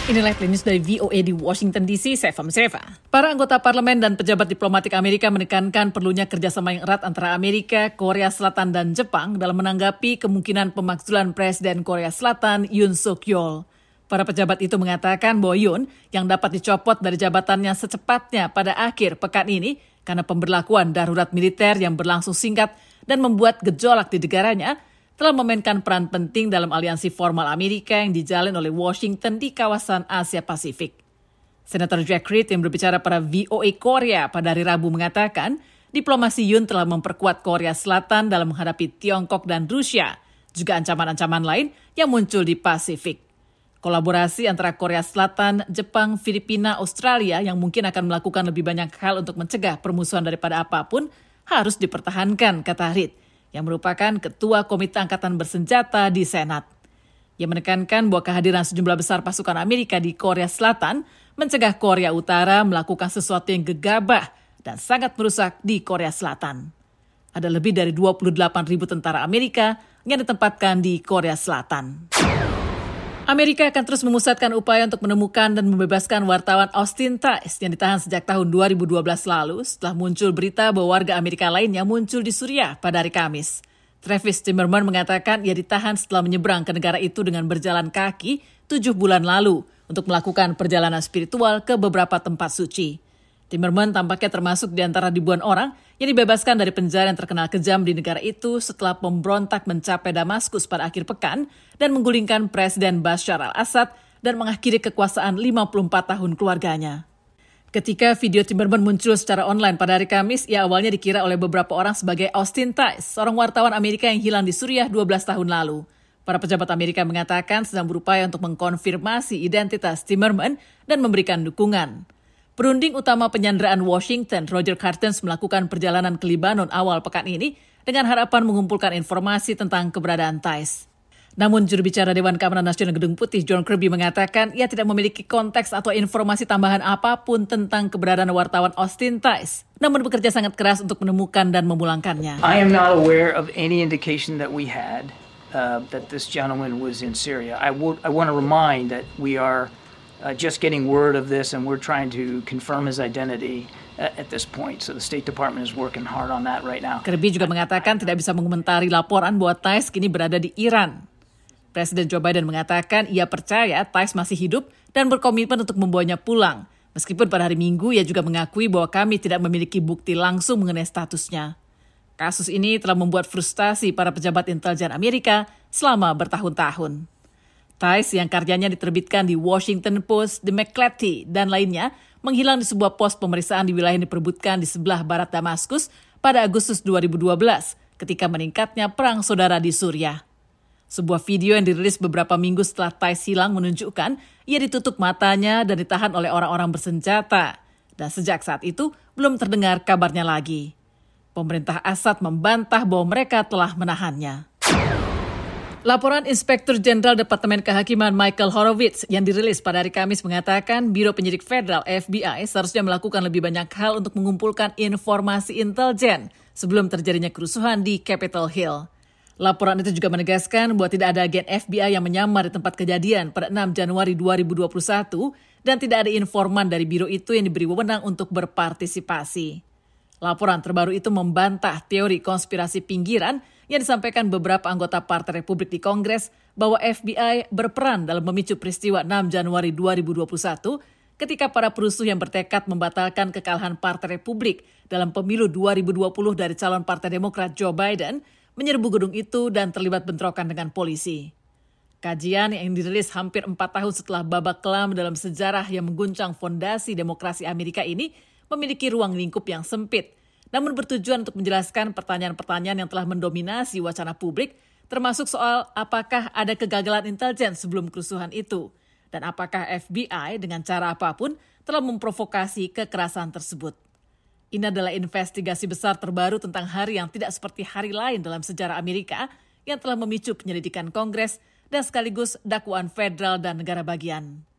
Inilah News dari VOA di Washington DC, saya Fahmi Seva. Para anggota parlemen dan pejabat diplomatik Amerika menekankan perlunya kerjasama yang erat antara Amerika, Korea Selatan, dan Jepang dalam menanggapi kemungkinan pemakzulan Presiden Korea Selatan Yoon Suk Yeol. Para pejabat itu mengatakan bahwa Yoon yang dapat dicopot dari jabatannya secepatnya pada akhir pekan ini karena pemberlakuan darurat militer yang berlangsung singkat dan membuat gejolak di negaranya, telah memainkan peran penting dalam aliansi formal Amerika yang dijalin oleh Washington di kawasan Asia Pasifik. Senator Jack Reed yang berbicara pada VOA Korea pada hari Rabu mengatakan, diplomasi Yoon telah memperkuat Korea Selatan dalam menghadapi Tiongkok dan Rusia, juga ancaman-ancaman lain yang muncul di Pasifik. Kolaborasi antara Korea Selatan, Jepang, Filipina, Australia yang mungkin akan melakukan lebih banyak hal untuk mencegah permusuhan daripada apapun harus dipertahankan, kata Reed, yang merupakan Ketua Komite Angkatan Bersenjata di Senat. Ia menekankan bahwa kehadiran sejumlah besar pasukan Amerika di Korea Selatan mencegah Korea Utara melakukan sesuatu yang gegabah dan sangat merusak di Korea Selatan. Ada lebih dari 28.000 tentara Amerika yang ditempatkan di Korea Selatan. Amerika akan terus memusatkan upaya untuk menemukan dan membebaskan wartawan Austin Tice yang ditahan sejak tahun 2012 lalu setelah muncul berita bahwa warga Amerika lainnya muncul di Suriah pada hari Kamis. Travis Timmerman mengatakan ia ditahan setelah menyeberang ke negara itu dengan berjalan kaki 7 bulan lalu untuk melakukan perjalanan spiritual ke beberapa tempat suci. Timmerman tampaknya termasuk di antara ribuan orang yang dibebaskan dari penjara yang terkenal kejam di negara itu setelah pemberontak mencapai Damaskus pada akhir pekan dan menggulingkan Presiden Bashar al-Assad dan mengakhiri kekuasaan 54 tahun keluarganya. Ketika video Timmerman muncul secara online pada hari Kamis, ia awalnya dikira oleh beberapa orang sebagai Austin Tice, seorang wartawan Amerika yang hilang di Suriah 12 tahun lalu. Para pejabat Amerika mengatakan sedang berupaya untuk mengkonfirmasi identitas Timmerman dan memberikan dukungan. Perunding utama penyanderaan Washington, Roger Carstens, melakukan perjalanan ke Libanon awal pekan ini dengan harapan mengumpulkan informasi tentang keberadaan Tice. Namun juru bicara Dewan Keamanan Nasional Gedung Putih John Kirby mengatakan ia tidak memiliki konteks atau informasi tambahan apapun tentang keberadaan wartawan Austin Tice, namun bekerja sangat keras untuk menemukan dan memulangkannya. I am not aware of any indication that we had that this gentleman was in Syria. I want to remind that we are just getting word of this and we're trying to confirm his identity at this point. So the State Department is working hard on that right now. Kirby juga mengatakan tidak bisa mengomentari laporan bahwa Tice kini berada di Iran. Presiden Joe Biden mengatakan ia percaya Tice masih hidup dan berkomitmen untuk membawanya pulang. Meskipun pada hari Minggu ia juga mengakui bahwa kami tidak memiliki bukti langsung mengenai statusnya. Kasus ini telah membuat frustasi para pejabat intelijen Amerika selama bertahun-tahun. Tice yang karyanya diterbitkan di Washington Post, The McClatchy, dan lainnya menghilang di sebuah pos pemeriksaan di wilayah yang diperebutkan di sebelah barat Damaskus pada Agustus 2012 ketika meningkatnya perang saudara di Suriah. Sebuah video yang dirilis beberapa minggu setelah Tice hilang menunjukkan ia ditutup matanya dan ditahan oleh orang-orang bersenjata. Dan sejak saat itu belum terdengar kabarnya lagi. Pemerintah Assad membantah bahwa mereka telah menahannya. Laporan Inspektur Jenderal Departemen Kehakiman Michael Horowitz yang dirilis pada hari Kamis mengatakan Biro Penyidik Federal FBI seharusnya melakukan lebih banyak hal untuk mengumpulkan informasi intelijen sebelum terjadinya kerusuhan di Capitol Hill. Laporan itu juga menegaskan bahwa tidak ada agen FBI yang menyamar di tempat kejadian pada 6 Januari 2021 dan tidak ada informan dari biro itu yang diberi wewenang untuk berpartisipasi. Laporan terbaru itu membantah teori konspirasi pinggiran yang disampaikan beberapa anggota Partai Republik di Kongres bahwa FBI berperan dalam memicu peristiwa 6 Januari 2021 ketika para perusuh yang bertekad membatalkan kekalahan Partai Republik dalam pemilu 2020 dari calon Partai Demokrat Joe Biden menyerbu gedung itu dan terlibat bentrokan dengan polisi. Kajian yang dirilis hampir 4 tahun setelah babak kelam dalam sejarah yang mengguncang fondasi demokrasi Amerika ini memiliki ruang lingkup yang sempit, namun bertujuan untuk menjelaskan pertanyaan-pertanyaan yang telah mendominasi wacana publik, termasuk soal apakah ada kegagalan intelijen sebelum kerusuhan itu, dan apakah FBI dengan cara apapun telah memprovokasi kekerasan tersebut. Ini adalah investigasi besar terbaru tentang hari yang tidak seperti hari lain dalam sejarah Amerika yang telah memicu penyelidikan Kongres dan sekaligus dakwaan federal dan negara bagian.